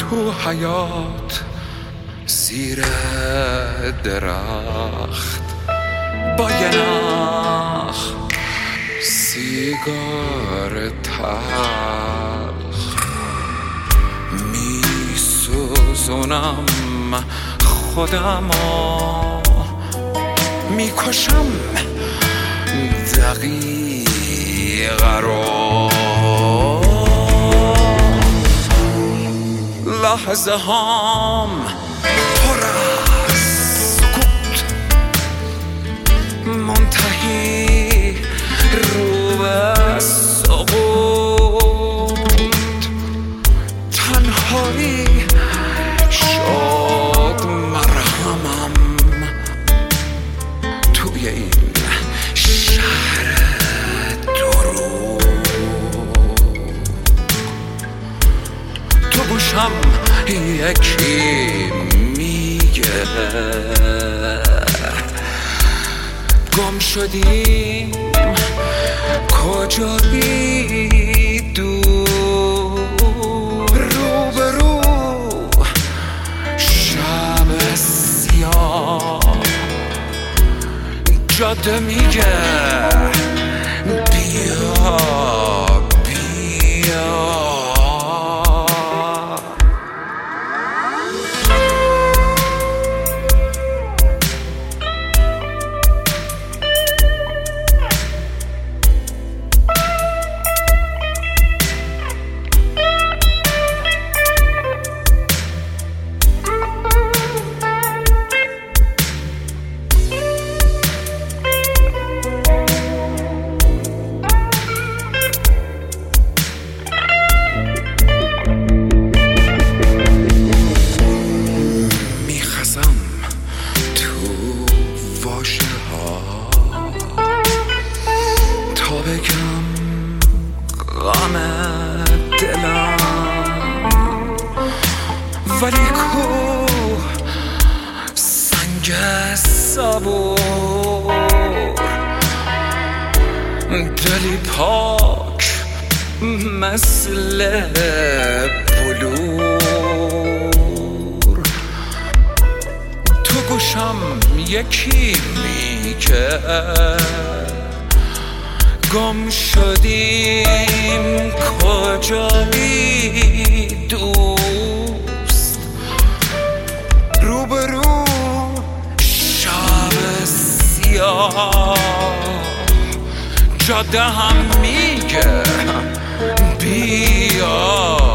تو حیات زیر درخت با یه نخ سیگار تلخ می سوزونم خودمو میکشم دقیقه رو لحظه هام پر از سکوت منتهی رو به سقوط تنهایی شد مرهمم توی این شهر درو تو گوشم یکی میگه گم شدیم کجا بی دور روبرو شب سیاه جاده میگه بیا بیا بگم غم دلم ولی کو سنگ صبور دلی پاک مثل بلور تو گوشم یکی میگه گم شدیم کجا بی دوست روبرو شب سیاه جاده هم میگه بیا